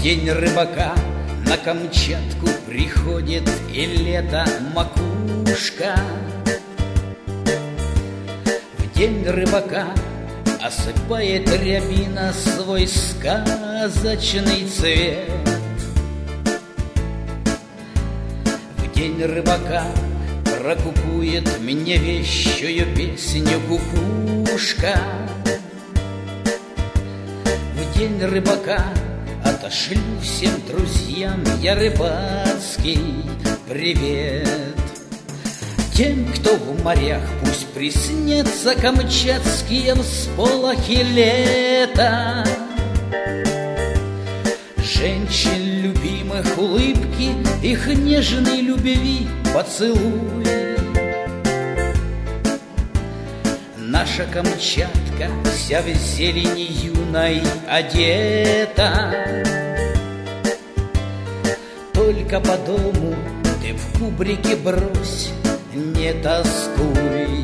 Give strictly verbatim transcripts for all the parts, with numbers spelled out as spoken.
День рыбака на Камчатку приходит, и лето макушка. В день рыбака осыпает рябина свой сказочный цвет. В день рыбака прокукует мне вещую песню кукушка. В день рыбака отошлю всем друзьям я рыбацкий привет. Тем, кто в морях, пусть приснятся камчатские всполохи лета. Женщин любимых улыбки, их нежной любви поцелуй. Наша Камчатка вся в зелени юной одета. Только по дому ты в кубрике брось, не тоскуй.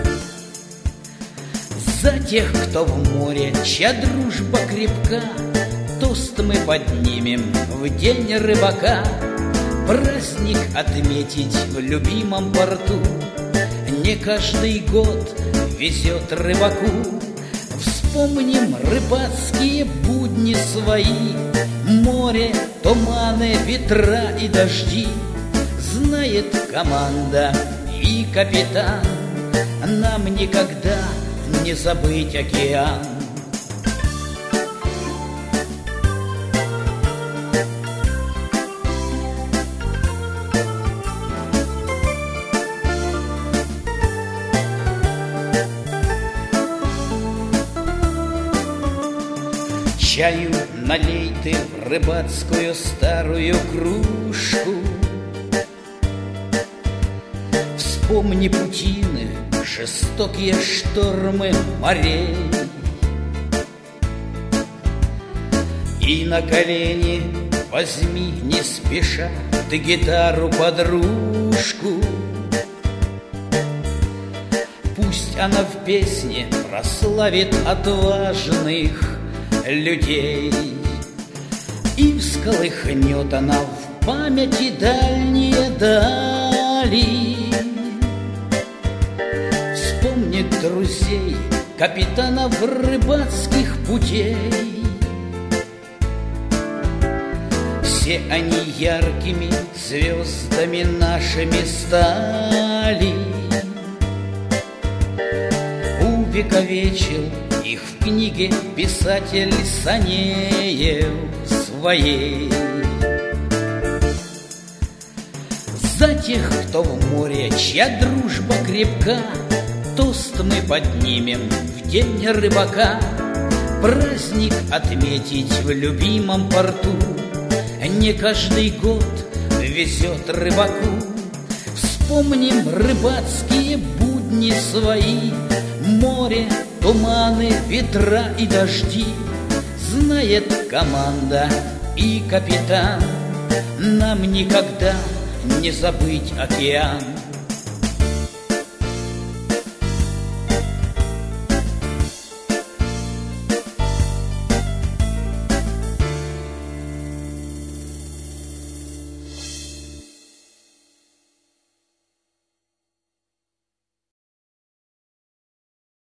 За тех, кто в море, чья дружба крепка, тост мы поднимем в день рыбака. Праздник отметить в любимом порту не каждый год везет рыбаку. Вспомним рыбацкие будни свои, море, туманы, ветра и дожди. Знает команда и капитан, нам никогда не забыть океан. Чаю налей ты в рыбацкую старую кружку. Вспомни путины, жестокие штормы морей. И на колени возьми не спеша ты гитару-подружку. Пусть она в песне прославит отважных людей, и всколыхнет она в памяти дальние дали. Вспомнит друзей, капитанов рыбацких путей. Все они яркими звездами нашими стали. Увековечил их в книге писатель Санеев своей. За тех, кто в море, чья дружба крепка, тост мы поднимем в день рыбака. Праздник отметить в любимом порту не каждый год везет рыбаку. Вспомним рыбацкие будни свои, море, туманы, ветра и дожди. Знает команда и капитан, нам никогда не забыть океан.